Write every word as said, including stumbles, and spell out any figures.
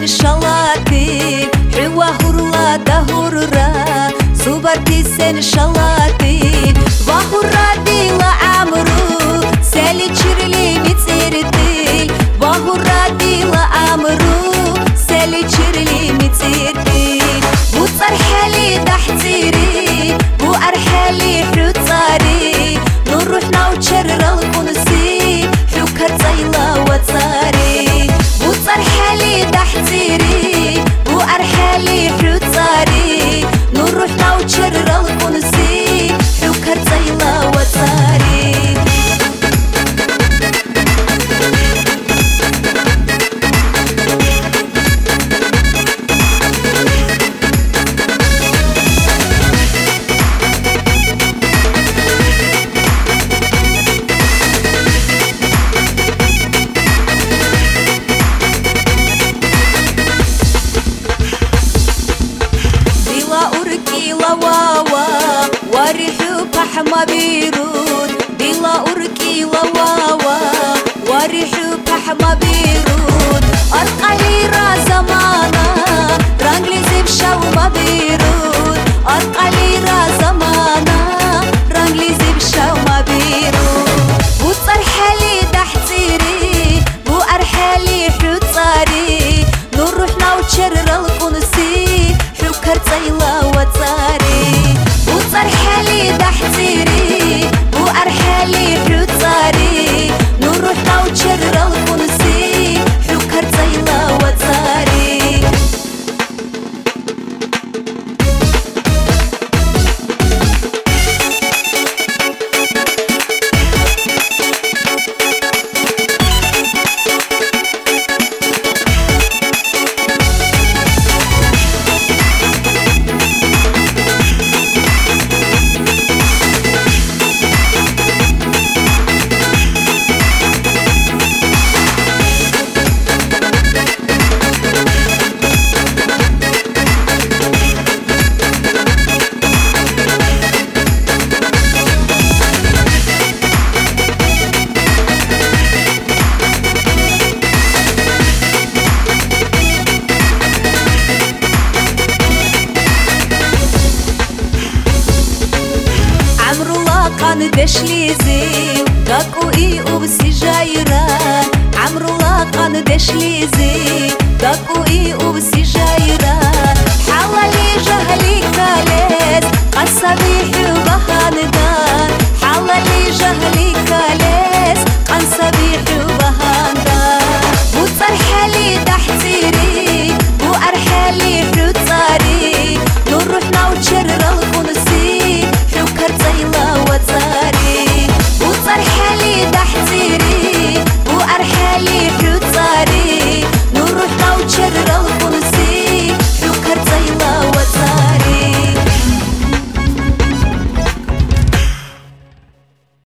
sen şalatin Hüva hurla da hurra Subarti sen şalatin Va hurra dila amru Seli çirli mitirtil Va hurra dila amru Seli çirli mitirtil Bu tarhali dahtiri Bu arhali hutari Nuruhna uçerral kunsi Hukar zayla watari Bu tarhali dahtiri Bu arhali hutari Nuruhna uçerral kunsi Hukar zayla watari وريحو بحما بيرود بلا أركي لواوا وريحو بحما بيرود أرقلي را زمانا رانجلي زيب شاوما بيرود أرقلي را زمانا رانجلي زيب شاوما بيرود بو صرحلي دحتيري بو أرحلي حوتاري نروحنا وتشرر القنسي حوكر زيلا وتاري بو صرحلي دحتيري بو أرحلي حوتاري نروحنا وتشرر القنسي حوكر زيلا وتاري دشليزي داكو اي وبسي جايران عمرو لا قان دشليزي داكو اي وبسي